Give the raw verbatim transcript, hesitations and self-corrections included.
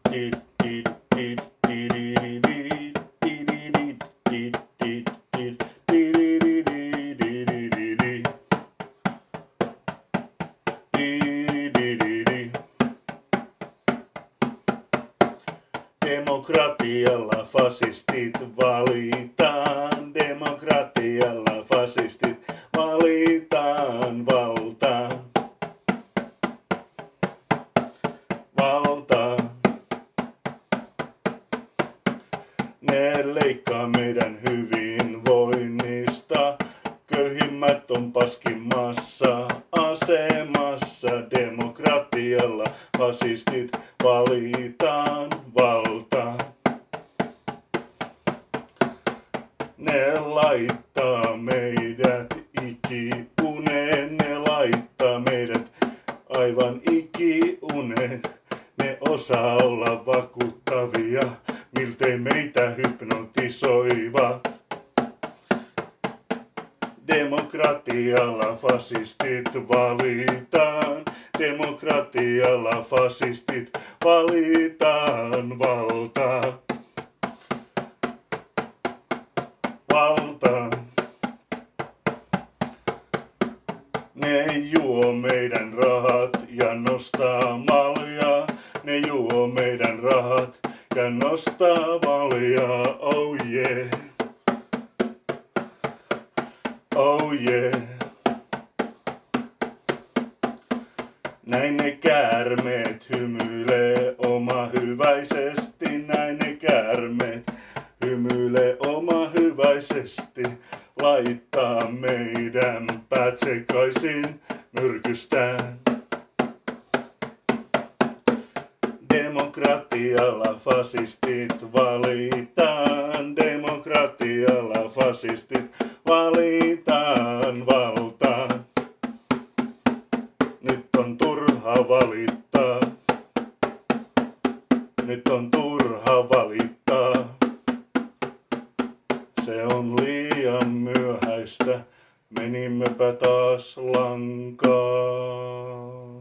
Demokratialla fasistit valitaan, demokratialla fasistit valitaan valtaan. Valtaan. Ne leikkaa meidän hyvinvoinnista, köyhimmät on paskimmassa asemassa. Demokratialla fasistit valitaan valtaan. Ne laittaa meidät ikiuneen, ne laittaa meidät aivan ikiuneen. Ne osaa olla vakuuttavia, miltei meitä hypnotisoivat. Demokratialla fasistit valitaan, demokratialla fasistit valitaan valtaan. Valtaan. Ne juo meidän rahat ja nostaa maljaa. Ne juo meidän rahat ja nostaa maljaa. Oh yeah. Oh yeah. Näin ne käärmeet hymyilee oma hyväisesti. Näin ne käärmeet hymyilee oma hyväisesti. Laittaa meidän päät sekaisin myrkystään. Demokratialla fasistit valitaan, demokratialla fasistit valitaan valtaan. Nyt on turha valittaa, nyt on turha valittaa. Se on liian myöhäistä, menimmepä taas lankaan.